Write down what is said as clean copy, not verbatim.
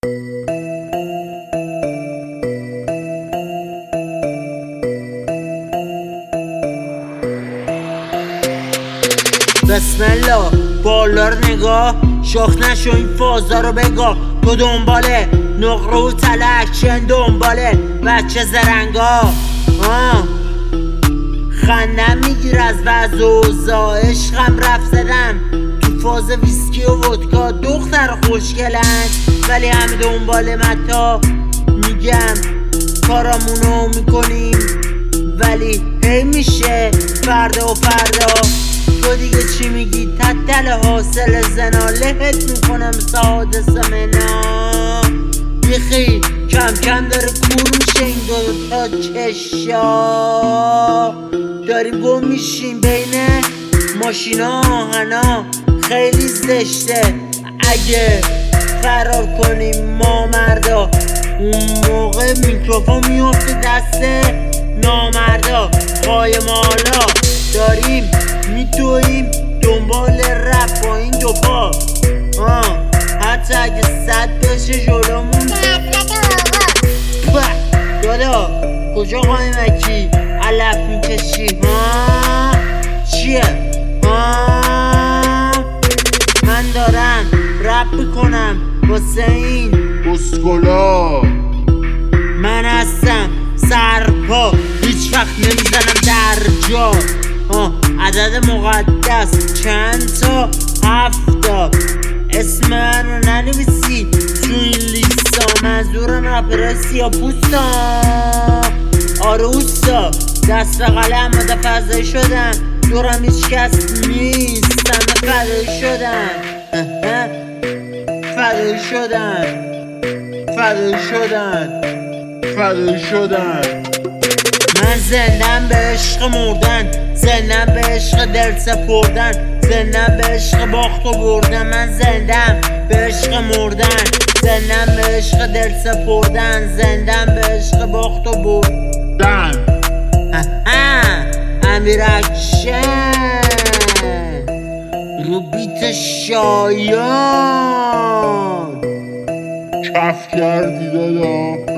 بسم الله بالا رو نگاه، شاخ نشو این فازا رو بگاه. تو دنباله نقره و تلکشن، دنباله بچه زرنگا. خندم میگیر از وضع و اوضاع، عشقم رفت زدم تو فاز ویسکی و ودکا. دختر خوشگلند ولی همه دنبال متا. میگم کارامونو میکنیم ولی هی میشه فردا و فردا. تو دیگه چی میگی؟ تدل حاصل زنا، لهت میکنم سعادت سمنا. بیخی کم کم داره کور میشه این دو تا چشا. داریم گم میشیم بین ماشینا، آهنا خیلی زشته اگه فرار کنیم ما مردا. اون موقع میکروفون میفته دست نامردا. پای مالا داریم میدویم دنبال رپ با این دو پا. حتی اگه صد بشه جلومون دادا کجا قایمکی علف میکشی؟ چیه؟ من دارم رپ میکنم واسه این اسکولا. من هستم سرپا، هیچ وقت نمیزنم در جا. عدد مقدس چند تا؟ 7 اسم من رو ننویسی تو این لیستا. منظورم رپرهای سیاپوستا. آره اوستا دست به قلم مده فضایی شدن، دورم هیچ کس نیست همه فدایی شدن. فدایی شدن فدایی شدن فدایی شدن. من زندم به عشق مردن، زندم به عشق دل سپردن، زندم به عشق باخت و بردن. من زندم به عشق مردن، زندم به عشق دل سپردن، زندم به عشق باخت و بردن. امیر اکشن رو بیت شایان کف کردی دادا.